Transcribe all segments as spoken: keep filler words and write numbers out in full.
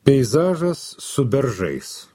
Peizažas su beržais.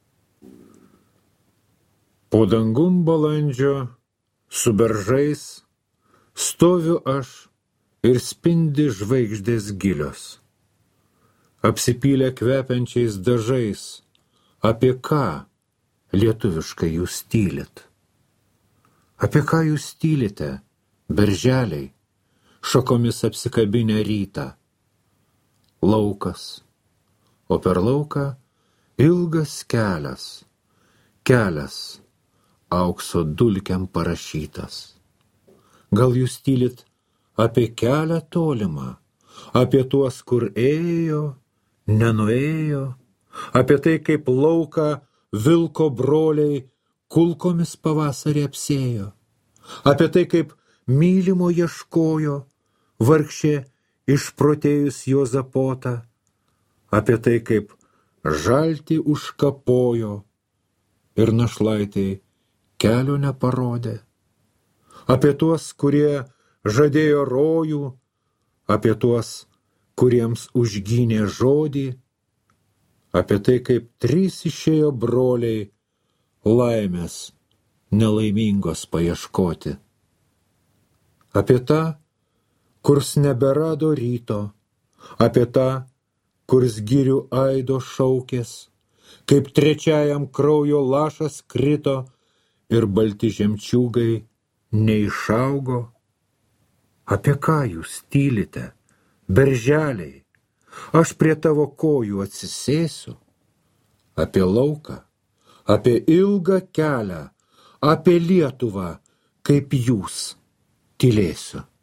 Po dangum balandžio su beržais stoviu aš ir spindi žvaigždės gilios. Apsipylę kvepiančiais dažais, apie ką lietuviškai jūs tylit? Apie ką jūs tylite, berželiai, šakomis apsikabinę rytą? Laukas, o per lauką ilgas kelias, kelias aukso dulkiam parašytas. Gal jūs tylit apie kelią tolimą, apie tuos, kur ėjo, nenuėjo, apie tai, kaip lauką vilko broliai kulkomis pavasarį apsėjo, apie tai, kaip mylimo ieškojo vargšė išprotėjus Juozapota, apie tai, kaip žaltį užkapojo ir našlaitei kelio neparodė, apie tuos, kurie žadėjo rojų, apie tuos, kuriems užgynė žodį, apie tai, kaip trys išėjo broliai laimės nelaimingos paieškoti, apie tą, kurs neberado ryto, apie tą, kurs girių aido šaukės, kaip trečiajam kraujo lašas krito ir balti žemčiūgai neišaugo. Apie ką jūs tylite, berželiai? Aš prie tavo kojų atsisėsiu. Apie lauką, apie ilgą kelią, apie Lietuvą, kaip jūs tylėsiu.